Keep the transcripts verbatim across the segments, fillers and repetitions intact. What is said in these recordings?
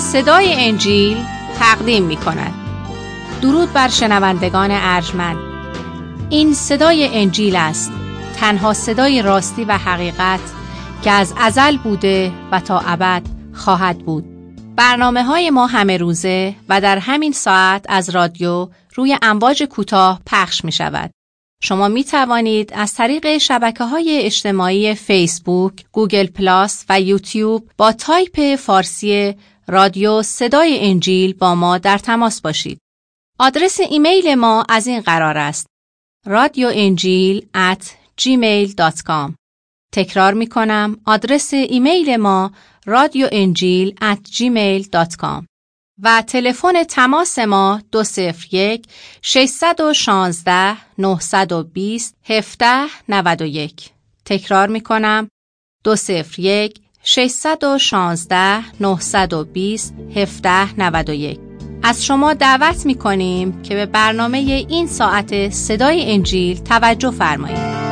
صدای انجیل تقدیم می کند. درود بر شنوندگان ارجمند. این صدای انجیل است، تنها صدای راستی و حقیقت که از ازل بوده و تا ابد خواهد بود. برنامه های ما همه روزه و در همین ساعت از رادیو روی امواج کوتاه پخش می شود. شما می توانید از طریق شبکه‌های اجتماعی فیسبوک، گوگل پلاس و یوتیوب با تایپ فارسی رادیو صدای انجیل با ما در تماس باشید. آدرس ایمیل ما از این قرار است: رادیو انجیل ات جیمیل دات کام. تکرار می کنم، آدرس ایمیل ما رادیو انجیل ات جیمیل دات کام و تلفن تماس ما دو صفر یک ششصد و شانزده نهصد و بیست هفده نود و یک. تکرار می کنم، دو صفر یک ششصد و شانزده نهصد و بیست هفده نود و یک. از شما دعوت می کنیم که به برنامه این ساعت صدای انجیل توجه فرمایید.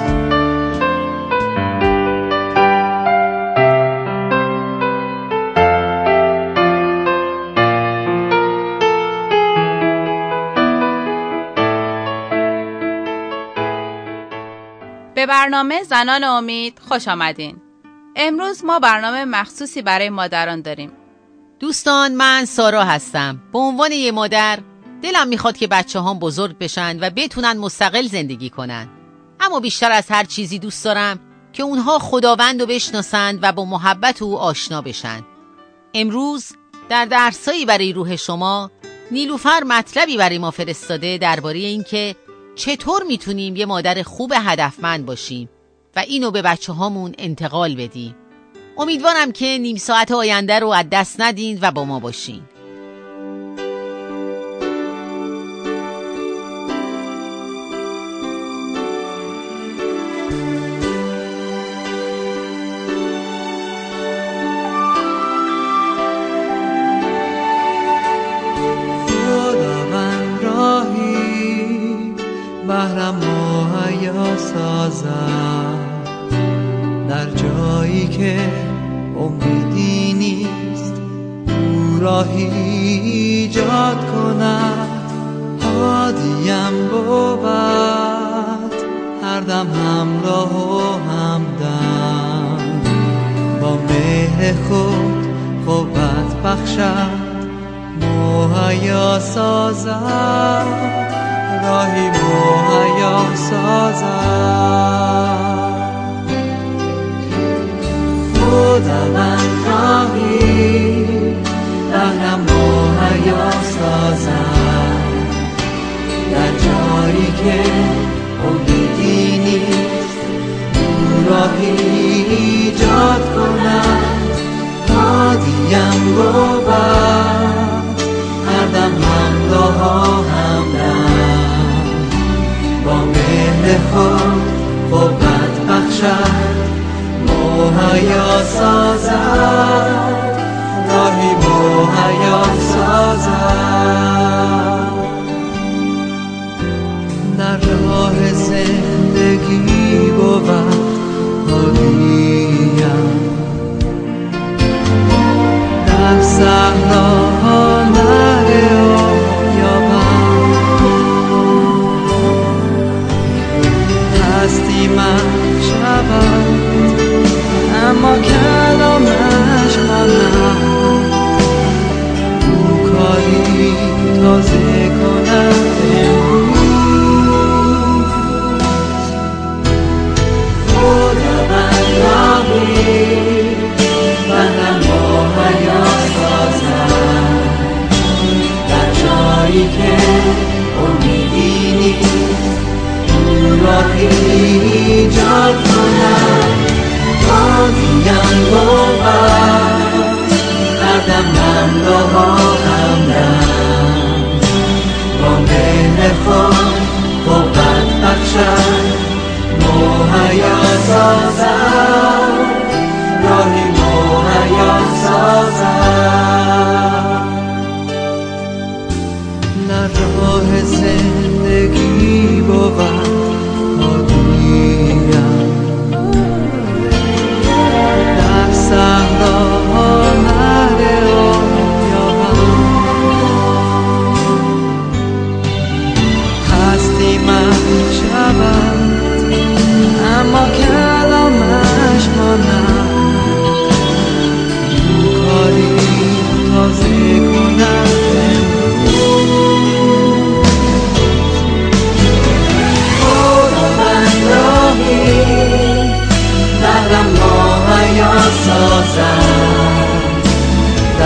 به برنامه زنان امید خوش آمدین. امروز ما برنامه مخصوصی برای مادران داریم. دوستان، من سارا هستم. به عنوان یه مادر دلم میخواد که بچه هم بزرگ بشن و بتونن مستقل زندگی کنن. اما بیشتر از هر چیزی دوست دارم که اونها خداوند رو بشناسند و با محبت او آشنا بشن. امروز در درسایی برای روح شما نیلوفر مطلبی برای ما فرستاده درباره این که چطور میتونیم یه مادر خوب هدفمند باشیم و اینو به بچه هامون انتقال بدیم. امیدوارم که نیم ساعت آینده رو از دست ندین و با ما باشین. خداوند راهی بهرم مهیا سازد، در جایی که امیدی نیست او راهی ایجاد کند. هادیم بود هر دم همراه و همدم، با مهر خود قوت بخشد مهیا سازد، راهی مهیا سازد. خداوند راهی بهرم مهیا سازد، در جایی که امیدی نیست او راهی ایجاد کند. هادیم بود هر دم همراه و همدم، با مهر خود قوت بخشد مهیا سازد، راهی مهیا سازد. در راه زندگی بود هادیم، در صحراها نهر آب یابم، هستی من شود اما کلامش ماند، او کاری تازه کند امروز. خداوند راهی بهرم مهیا سازد، در جایی که امیدی نیست او راهی ایجاد کند. هادیم بود هر دم همراه و همدم، با مهر خود قوت بخشد مهیا سازد، راهی مهیا سازد. در راه زندگی بود صحراها نهر آب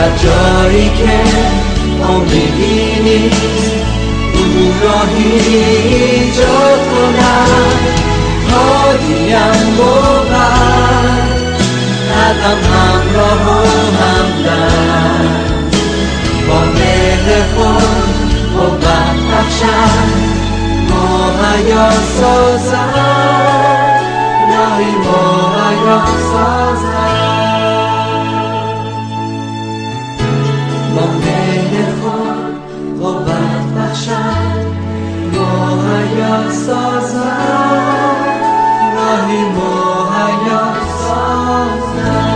در جایی که امیدی نیست او راهی ایجاد کند. هادیم بود قدم همراه و همدم، با مهر خود قوت بخشد مهیا سازد، راهی مهیا سازد. با مهر خود قوت بخشد مهیا سازد، راهی مهیا سازد.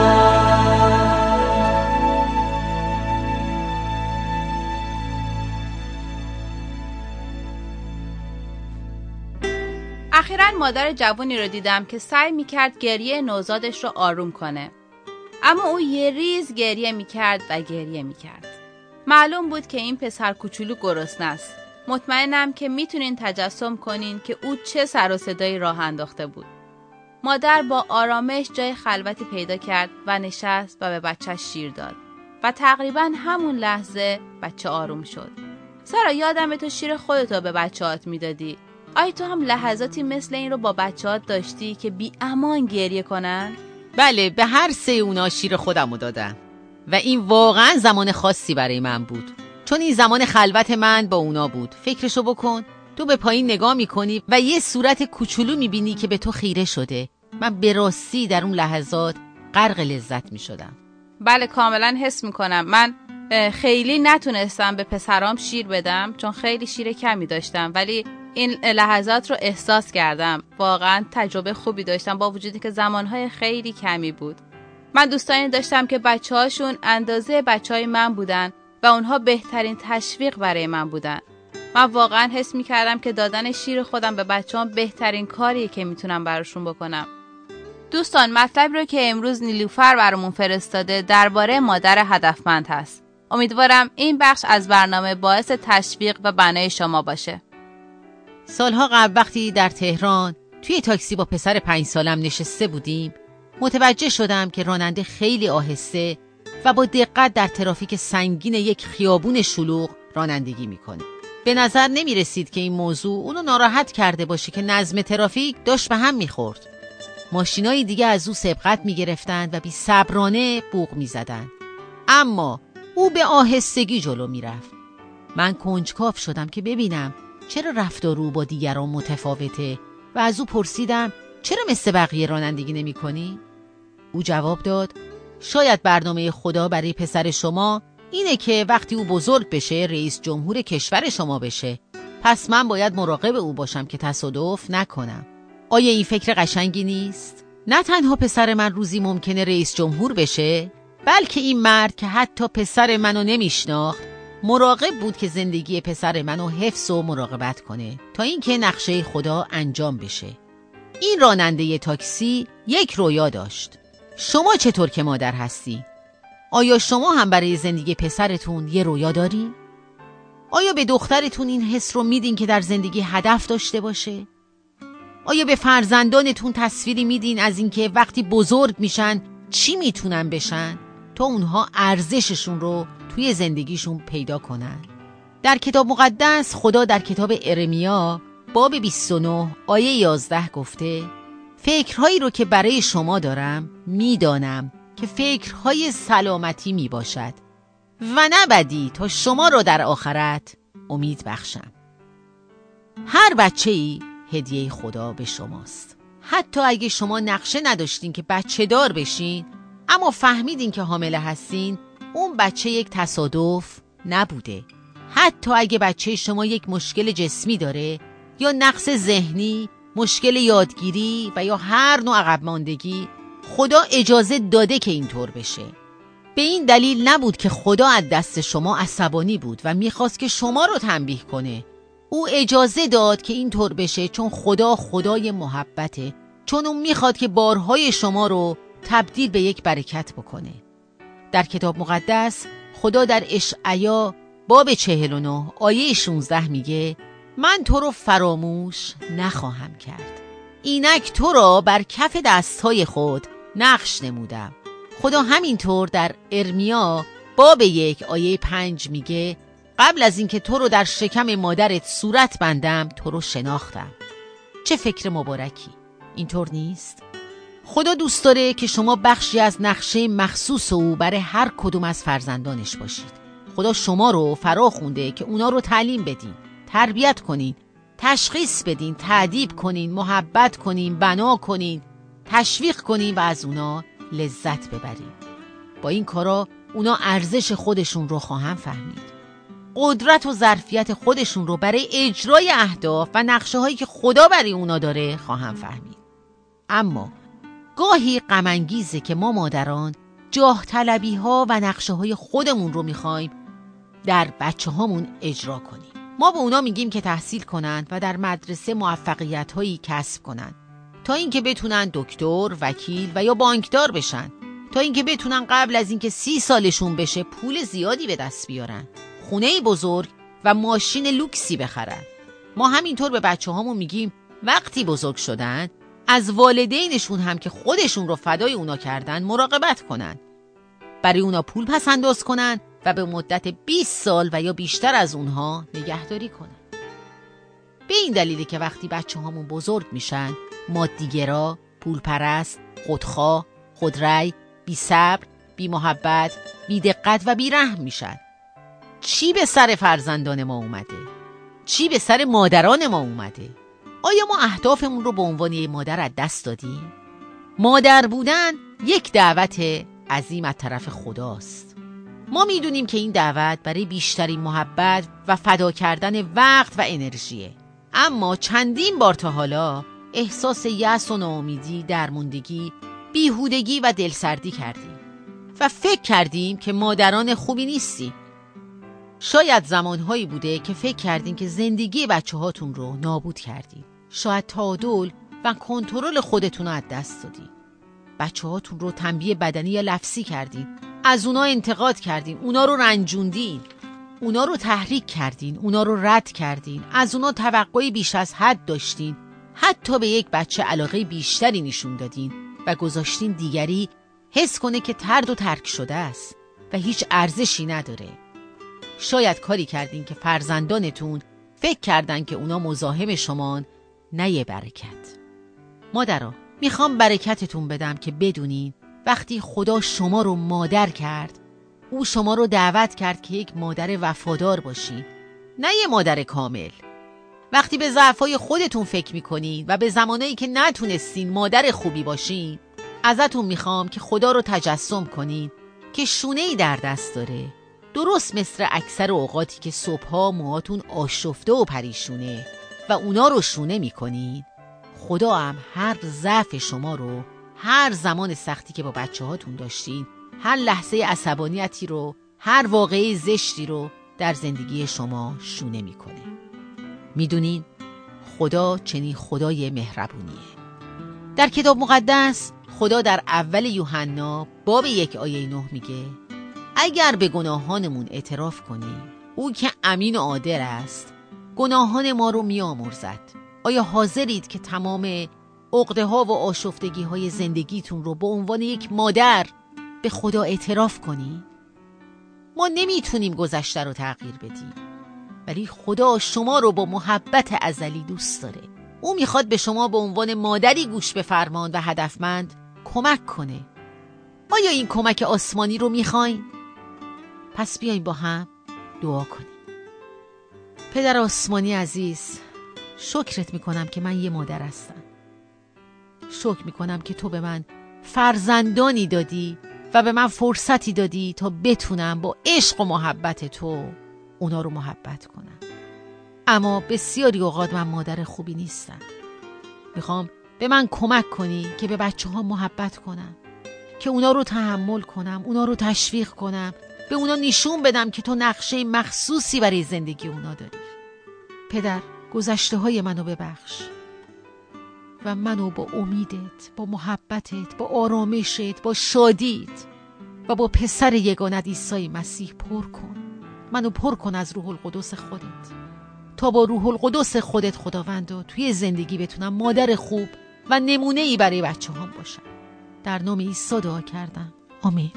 اخیراً مادر جوانی رو دیدم که سعی میکرد گریه نوزادش رو آروم کنه، اما او یه ریز گریه میکرد و گریه میکرد. معلوم بود که این پسر کوچولو گرسنه است. مطمئنم که میتونین تجسم کنین که او چه سر و صدایی راه انداخته بود. مادر با آرامش جای خلوتی پیدا کرد و نشست و به بچه‌ش شیر داد و تقریباً همون لحظه بچه آروم شد. سارا، یادمه تو شیر خودتو به بچه‌هات میدادی. آیا تو هم لحظاتی مثل این رو با بچه‌هات داشتی که بی امان گریه کنن؟ بله، به هر سه اونا شیر خودمو دادم و این واقعا زمان خاصی برای من بود، چون این زمان خلوت من با اونا بود. فکرشو بکن، تو به پایین نگاه میکنی و یه صورت کوچولو میبینی که به تو خیره شده. من به راستی در اون لحظات غرق لذت میشدم. بله، کاملا حس میکنم. من خیلی نتونستم به پسرام شیر بدم چون خیلی شیر کمی داشتم، ولی این لحظات رو احساس کردم. واقعا تجربه خوبی داشتم با وجودی که زمانهای خیلی کمی بود. من دوستانی داشتم که بچه هاشون اندازه بچه های من بودن و اونها بهترین تشویق برای من بودن. من واقعا حس میکردم که دادن شیر خودم به بچه هم بهترین کاریه که میتونم براشون بکنم. دوستان، مطلب رو که امروز نیلوفر برامون فرستاده درباره مادر هدفمند هست. امیدوارم این بخش از برنامه باعث تشویق و بنای شما باشه. سالها قبل وقتی در تهران توی تاکسی با پسر پنج سالم نشسته بودیم، متوجه شدم که راننده خیلی آهسته و با دقت در ترافیک سنگین یک خیابون شلوغ رانندگی میکنه. به نظر نمی رسید که این موضوع اونو ناراحت کرده باشه که نظم ترافیک داشت به هم میخورد. ماشینای دیگه از او سبقت میگرفتند و بی صبرانه بوق میزدند، اما او به آهستگی جلو میرفت. من کنجکاو شدم که ببینم چرا رفتار او با دیگران متفاوته و از او پرسیدم چرا مثل بقیه رانندگی نمی کنی؟ او جواب داد شاید برنامه خدا برای پسر شما اینه که وقتی او بزرگ بشه رئیس جمهور کشور شما بشه، پس من باید مراقب او باشم که تصادف نکنم. آیا این فکر قشنگی نیست؟ نه تنها پسر من روزی ممکنه رئیس جمهور بشه، بلکه این مرد که حتی پسر منو نمیشناخت مراقب بود که زندگی پسر منو حفظ و مراقبت کنه تا اینکه نقشه خدا انجام بشه. این راننده تاکسی یک رویا داشت. شما چطور که مادر هستی؟ آیا شما هم برای زندگی پسرتون یه رویا دارین؟ آیا به دخترتون این حس رو میدین که در زندگی هدف داشته باشه؟ آیا به فرزندانتون تصویری میدین از اینکه وقتی بزرگ میشن چی میتونن بشن تا اونها ارزششون رو توی زندگیشون پیدا کنن؟ در کتاب مقدس خدا در کتاب ارمیا باب بیست و نه آیه یازده گفته فکرهایی رو که برای شما دارم میدانم که فکرهای سلامتی می باشد و نه بدی، تا شما رو در آخرت امید بخشم. هر بچه‌ای هدیه خدا به شماست. حتی اگه شما نقشه نداشتین که بچه دار بشین، اما فهمیدین که حامله هستین، اون بچه یک تصادف نبوده. حتی اگه بچه شما یک مشکل جسمی داره یا نقص ذهنی، مشکل یادگیری و یا هر نوع عقب ماندگی، خدا اجازه داده که اینطور بشه. به این دلیل نبود که خدا از دست شما عصبانی بود و میخواست که شما رو تنبیه کنه. او اجازه داد که اینطور بشه چون خدا خدای محبته، چون اون میخواد که بارهای شما رو تبدیل به یک برکت بکنه. در کتاب مقدس خدا در اشعیا باب چهل و نه آیه شانزده میگه من تو رو فراموش نخواهم کرد، اینک تو را بر کف دستهای خود نقش نمودم. خدا همینطور در ارمیا باب یک آیه پنج میگه قبل از اینکه تو رو در شکم مادرت صورت بندم تو رو شناختم. چه فکر مبارکی. اینطور نیست؟ خدا دوست داره که شما بخشی از نقشه مخصوص او برای هر کدوم از فرزندانش باشید. خدا شما رو فرا خونده که اونا رو تعلیم بدین، تربیت کنین، تشخیص بدین، تأدیب کنین، محبت کنین، بنا کنین، تشویق کنین و از اونا لذت ببرین. با این کارا اونا ارزش خودشون رو خواهن فهمید. قدرت و ظرفیت خودشون رو برای اجرای اهداف و نقشه هایی که خدا برای اونا داره خواهن فهمید. اما گاهی غم انگیزه که ما مادران جاه طلبی ها و نقشه های خودمون رو میخوایم در بچه هامون اجرا کنیم. ما به اونا میگیم که تحصیل کنند و در مدرسه موفقیت هایی کسب کنند تا اینکه بتونن دکتر، وکیل و یا بانکدار بشن، تا اینکه بتونن قبل از اینکه سی سالشون بشه پول زیادی به دست بیارن، خونه بزرگ و ماشین لوکسی بخرن. ما همینطور به بچه هامون میگیم وقتی بزرگ شدن از والدینشون هم که خودشون رو فدای اونا کردن مراقبت کنن، برای اونا پول پس انداز کنن و به مدت بیست سال و یا بیشتر از اونها نگهداری کنن. به این دلیلی که وقتی بچه هامون بزرگ میشن مادیگرا، پولپرست، خودخواه، خودرأی، بی صبر، بی محبت، بی دقت و بی رحم میشن. چی به سر فرزندان ما اومده؟ چی به سر مادران ما اومده؟ آیا ما اهدافمون رو به عنوان یک مادر از دست دادیم؟ مادر بودن یک دعوت عظیم از طرف خداست. ما میدونیم که این دعوت برای بیشترین محبت و فدا کردن وقت و انرژیه. اما چندین بار تا حالا احساس یأس و ناامیدی، درموندگی، بیهودگی و دلسردی کردیم و فکر کردیم که مادران خوبی نیستیم. شاید زمانهایی بوده که فکر کردین که زندگی بچه هاتون رو نابود کردین. شاید تعادل و کنترل خودتون رو از دست دادین. بچه هاتون رو تنبیه بدنی یا لفظی کردین، از اونا انتقاد کردین، اونا رو رنجوندین، اونا رو تحریک کردین، اونا رو رد کردین، از اونا توقعی بیش از حد داشتین، حتی به یک بچه علاقه بیشتری نشون دادین و گذاشتین دیگری حس کنه که طرد و ترک شده است و هیچ ارزشی نداره. شاید کاری کردین که فرزندانتون فکر کردن که اونا مزاحم شمان، نه یه برکت. مادرها، میخوام برکتتون بدم که بدونین وقتی خدا شما رو مادر کرد، او شما رو دعوت کرد که یک مادر وفادار باشین، نه یه مادر کامل. وقتی به ضعفای خودتون فکر میکنین و به زمانایی که نتونستین مادر خوبی باشین، ازتون میخوام که خدا رو تجسم کنین که شونه‌ای در دست داره، درست مثل اکثر اوقاتی که صبحها موهاتون آشفته و پریشونه و اونا رو شونه میکنین. خدا هم هر ضعف شما رو، هر زمان سختی که با بچه هاتون داشتین، هر لحظه عصبانیتی رو، هر واقعه زشتی رو در زندگی شما شونه میکنه. میدونین خدا چنین خدای مهربونیه. در کتاب مقدس خدا در اول یوحنا باب یک آیه نه میگه اگر به گناهانمون اعتراف کنیم، او که امین و عادل است گناهان ما رو میامرزد. آیا حاضرید که تمام عقده ها و آشفتگی های زندگیتون رو به عنوان یک مادر به خدا اعتراف کنید؟ ما نمیتونیم گذشته رو تغییر بدیم، ولی خدا شما رو با محبت ازلی دوست داره. او میخواد به شما به عنوان مادری گوش به فرمان و هدفمند کمک کنه. آیا این کمک آسمانی رو میخواین؟ پس بیاین با هم دعا کنیم. پدر آسمانی عزیز، شکرت میکنم که من یه مادر هستم. شکر میکنم که تو به من فرزندانی دادی و به من فرصتی دادی تا بتونم با عشق و محبت تو اونا رو محبت کنم. اما بسیاری اوقات من مادر خوبی نیستم. میخوام به من کمک کنی که به بچه ها محبت کنم، که اونا رو تحمل کنم، اونا رو تشویق کنم، به اونا نشون بدم که تو نقشه مخصوصی برای زندگی اونا داری. پدر، گذشته های منو ببخش و منو با امیدت، با محبتت، با آرامشت، با شادیت و با پسر یگانت عیسی مسیح پر کن. منو پر کن از روح القدس خودت، تا با روح القدس خودت خداوند توی زندگی بتونم مادر خوب و نمونه‌ای برای بچه هم باشم. در نام عیسی دعا کردم. آمین.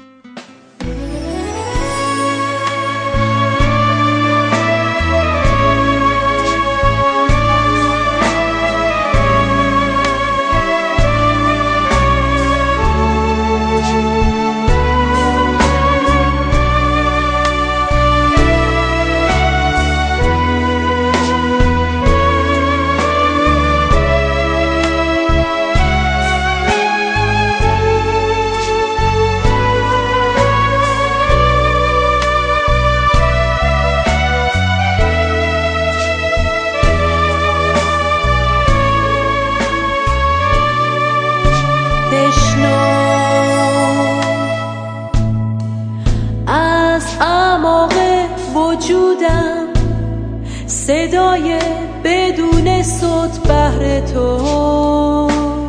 وجودم صدای بدون صوت بهر تو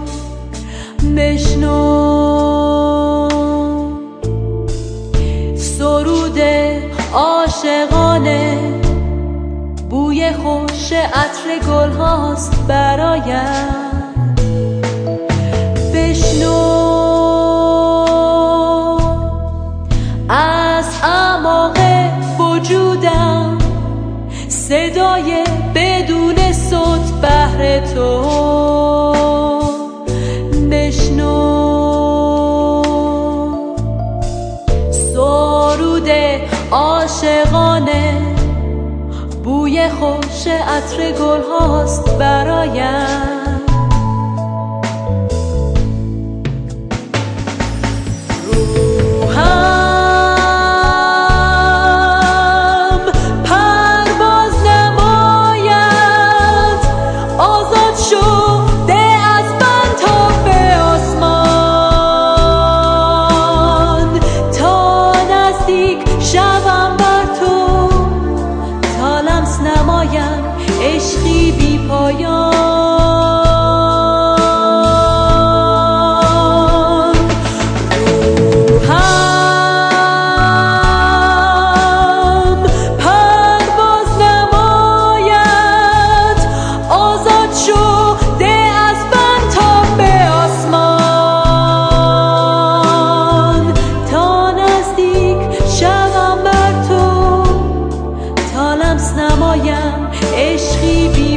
بشنو، سرود عاشقانه بوی خوش عطر گل هاست برایم. بشنو از اعماق وجودم صدای بدون صوت بهر تو بشنو، سرود عاشقانه بوی خوش عطر گل هاست برایم. عشقی بی پایان روحم پرواز نماید، آزاد شده از بند تا به آسمان، تا نزدیک شوم بر تو تا لمس نمایم. عشقی بی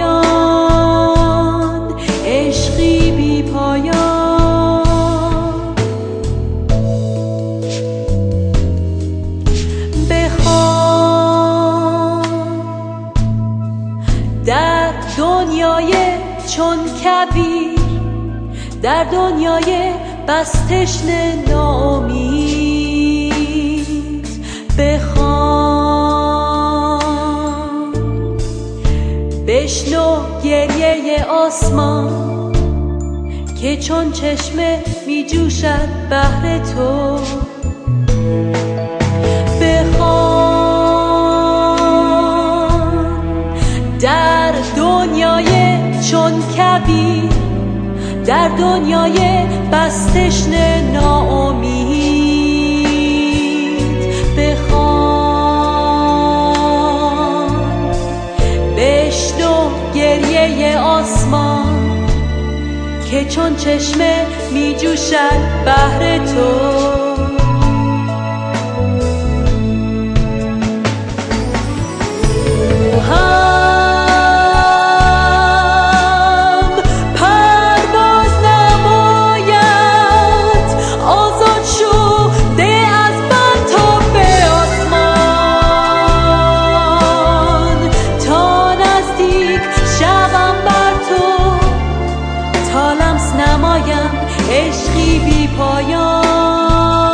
پایان، عشقی بی پایان. بخوام در دنیای چون کبیر، در دنیای بس تشنه ناامید، بخوام بشنو گریه آسمان که چون چشمه می جوشد بهر تو. بخوان در دنیای چون کبیر، در دنیای بس تشنه ناامید، بخوان بشنو گریه آسمان که چون چشمه می جوشد بهر تو. عشقی بی پایان.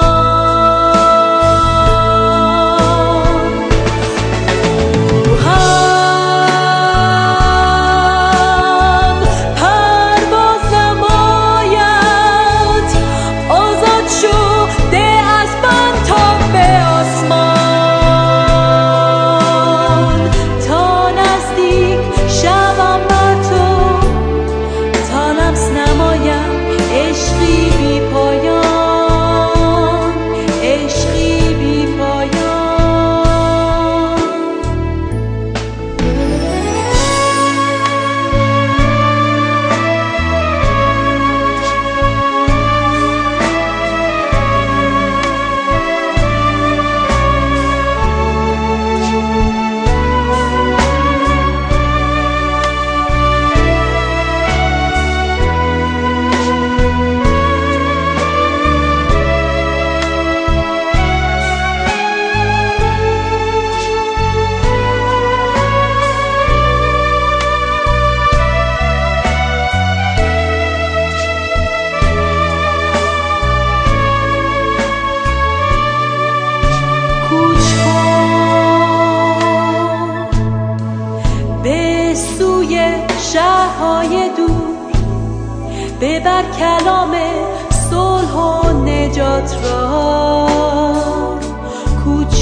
شهرهای دور، ببر کلام صلح و نجات را کوچ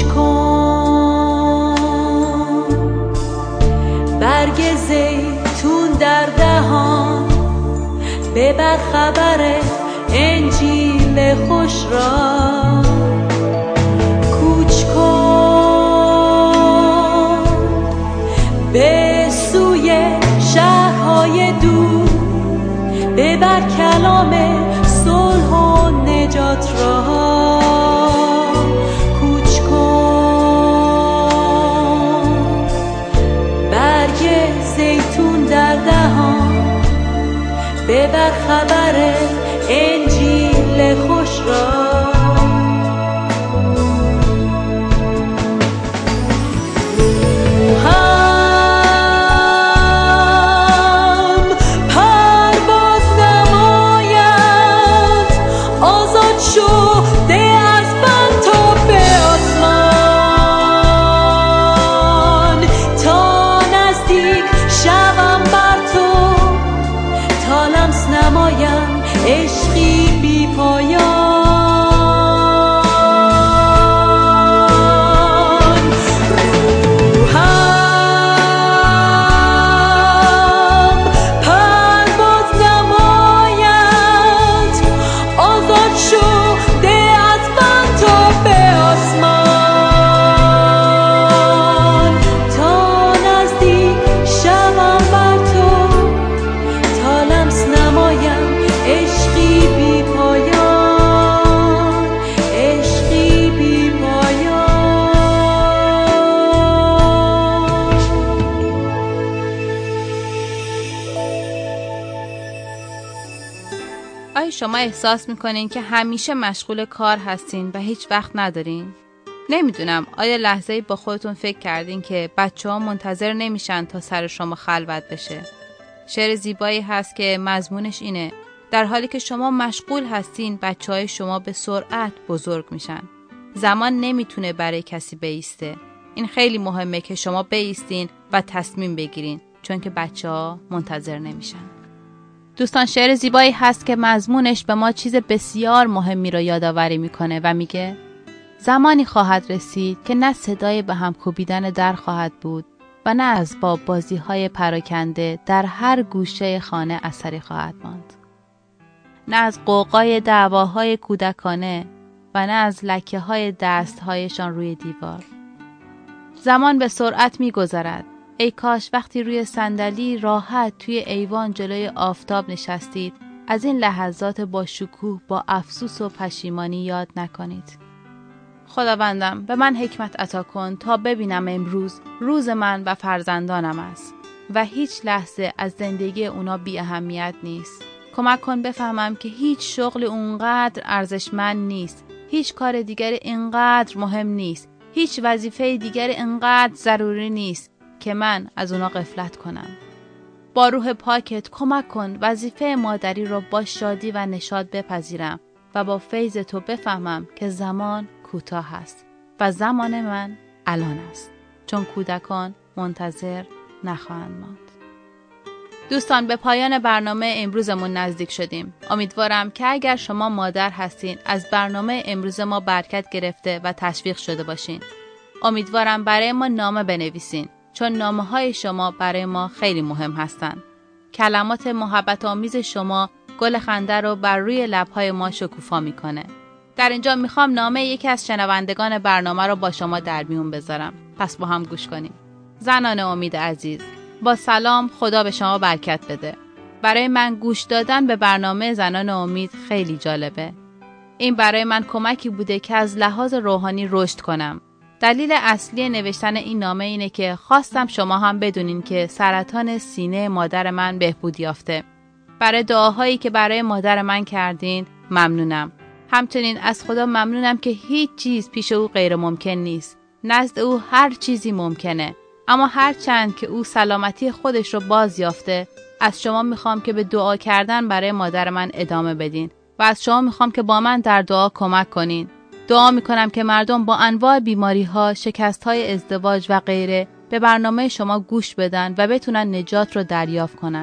کن. برگ زیتون در دهان، ببر خبر انجیل خوش را کوچ کن. به سوی شهرهای دور، ببر کلام صلح و نجات را کوچ کن. برگ زیتون در دهان، ببر خبر انجیل خوش را. عشقی بی پایان، روحم پرواز نماید. آزاد شده از بند تا به آسمان، تا نزدیک شوم بر تو، تا لمس نمایم عشقی بی پایان، عشقی بی پایان. آیا شما احساس میکنین که همیشه مشغول کار هستین و هیچ وقت ندارین؟ نمیدونم آیا لحظه‌ای با خودتون فکر کردین که بچه ها منتظر نمیشن تا سر شما خلوت بشه؟ شعر زیبایی هست که مضمونش اینه: در حالی که شما مشغول هستین، بچه‌های شما به سرعت بزرگ میشن. زمان نمیتونه برای کسی بایسته. این خیلی مهمه که شما بایستین و تصمیم بگیرین، چون که بچه‌ها منتظر نمیشن. دوستان، شعر زیبایی هست که مضمونش به ما چیز بسیار مهمی رو یادآوری میکنه و میگه: زمانی خواهد رسید که نه صدای به هم کوبیدن در خواهد بود و نه از باب بازی‌های پراکنده در هر گوشه خانه اثری خواهد ماند. نه از قوقای دعواهای کودکانه و نه از لکه‌های دست‌هایشان روی دیوار. زمان به سرعت می‌گذرد. ای کاش وقتی روی صندلی راحت توی ایوان جلوی آفتاب نشستید، از این لحظات با شکوه با افسوس و پشیمانی یاد نکنید. خداوندم به من حکمت عطا کن تا ببینم امروز روز من و فرزندانم است و هیچ لحظه از زندگی اونا بی اهمیت نیست. کمک کن بفهمم که هیچ شغل اونقدر ارزشمند نیست، هیچ کار دیگر اینقدر مهم نیست، هیچ وظیفه دیگر اینقدر ضروری نیست که من از اونا غفلت کنم. با روح پاکت کمک کن وظیفه مادری رو با شادی و نشاط بپذیرم و با فیض تو بفهمم که زمان کوتاه است و زمان من الان است، چون کودکان منتظر نخواهند ماند. دوستان، به پایان برنامه امروزمون نزدیک شدیم. امیدوارم که اگر شما مادر هستین از برنامه امروز ما برکت گرفته و تشویق شده باشین. امیدوارم برای ما نامه بنویسین، چون نامه های شما برای ما خیلی مهم هستن. کلمات محبت آمیز شما گل خنده رو بر روی لبهای ما شکوفا میکنه. در اینجا میخوام نامه یکی از شنوندگان برنامه رو با شما در میون بذارم. پس با هم گوش کنیم. زنان امید عزیز، با سلام، خدا به شما برکت بده. برای من گوش دادن به برنامه زنان امید خیلی جالبه. این برای من کمکی بوده که از لحاظ روحانی رشد کنم. دلیل اصلی نوشتن این نامه اینه که خواستم شما هم بدونین که سرطان سینه مادر من بهبود یافته. برای دعاهایی که برای مادر من کردین ممنونم. همچنین از خدا ممنونم که هیچ چیز پیش او غیر ممکن نیست. نزد او هر چیزی ممکنه. اما هر چند که او سلامتی خودش رو باز یافته، از شما میخوام که به دعا کردن برای مادر من ادامه بدین و از شما میخوام که با من در دعا کمک کنین. دعا میکنم که مردم با انواع بیماری ها، شکست های ازدواج و غیره به برنامه شما گوش بدن و بتونن نجات رو دریافت کنن.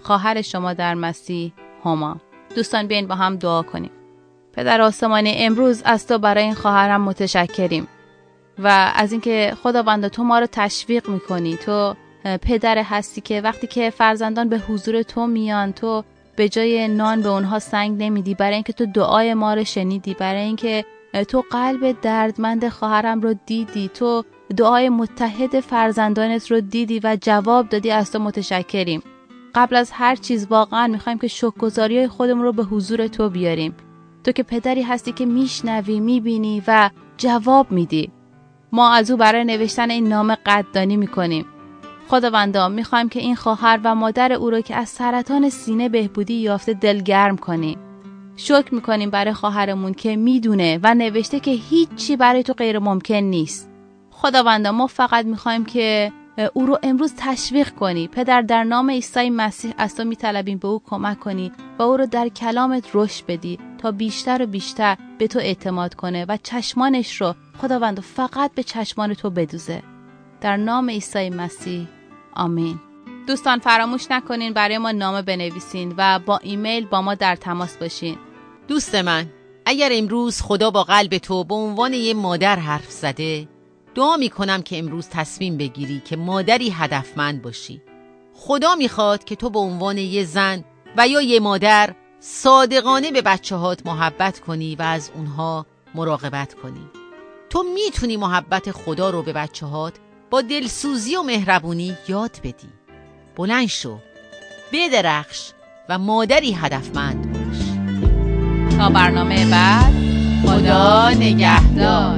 خواهر شما در مسیح هما. دوستان بیاین با هم دعا کنیم. پدر آسمانی، امروز از تو برای این خواهرم متشکریم و از اینکه خداوند تو ما رو تشویق میکنی. تو پدر هستی که وقتی که فرزندان به حضور تو میان، تو به جای نان به اونها سنگ نمیدی، برای اینکه تو دعای ما رو شنیدی، برای اینکه تو قلب دردمند خواهرم رو دیدی، تو دعای متحد فرزندانت رو دیدی و جواب دادی. از تو متشکریم. قبل از هر چیز واقعا میخوایم که شکرگزاری خودمون رو به حضور تو بیاریم. تو که پدری هستی که میشنوی، میبینی و جواب میدی. ما از او برای نوشتن این نامه قدردانی میکنیم. خداوندا، میخوایم که این خواهر و مادر او رو که از سرطان سینه بهبودی یافته دلگرم کنی. شکر میکنیم برای خواهرمون که میدونه و نوشته که هیچی برای تو غیر ممکن نیست. خداوندا، ما فقط میخوایم که او رو امروز تشویق کنی. پدر، در نام عیسی مسیح از تو میطلبیم به او کمک کنی و او رو در کلامت رشد بدی تا بیشتر و بیشتر به تو اعتماد کنه و چشمانش رو خداوند فقط به چشمان تو بدوزه. در نام عیسی مسیح، آمین. دوستان فراموش نکنین برای ما نامه بنویسین و با ایمیل با ما در تماس باشین. دوست من، اگر امروز خدا با قلب تو به عنوان یه مادر حرف زده، دعا میکنم که امروز تصمیم بگیری که مادری هدفمند باشی. خدا میخواد که تو به عنوان یه زن و یا یه مادر صادقانه به بچه هات محبت کنی و از اونها مراقبت کنی. تو میتونی محبت خدا رو به بچه هات با دلسوزی و مهربونی یاد بدی. بلند شو، بدرخش و مادری هدفمند باش. تا برنامه بعد، خدا نگهدار.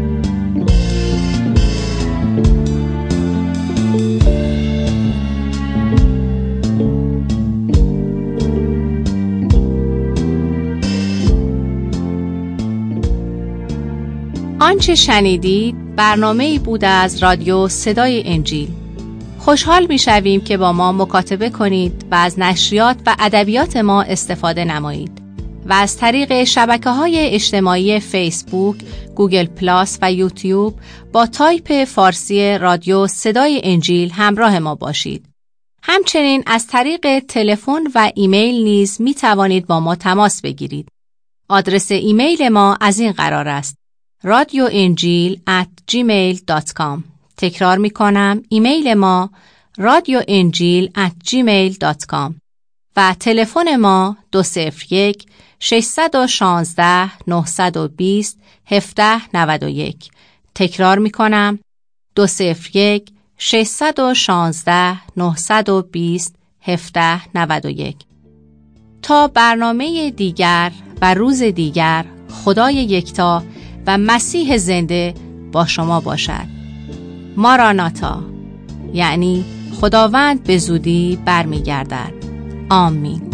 آنچه شنیدید برنامه‌ای بود از رادیو صدای انجیل. خوشحال می‌شویم که با ما مکاتبه کنید و از نشریات و ادبیات ما استفاده نمایید و از طریق شبکه‌های اجتماعی فیسبوک، گوگل پلاس و یوتیوب با تایپ فارسی رادیو صدای انجیل همراه ما باشید. همچنین از طریق تلفن و ایمیل نیز می‌توانید با ما تماس بگیرید. آدرس ایمیل ما از این قرار است: رادیو انجیل ات جیمیل دات کام. تکرار می کنم، ایمیل ما رادیو انجیل ات جیمیل دات کام و تلفن ما دو صفر یک شش یک شش نه دو صفر هفت نه یک. تکرار می کنم، دو صفر یک شش یک شش نه دو صفر هفت نه یک. تا برنامه دیگر و روز دیگر، خدای یکتا و مسیح زنده با شما باشد. ماراناتا، یعنی خداوند به زودی برمیگردد. آمین.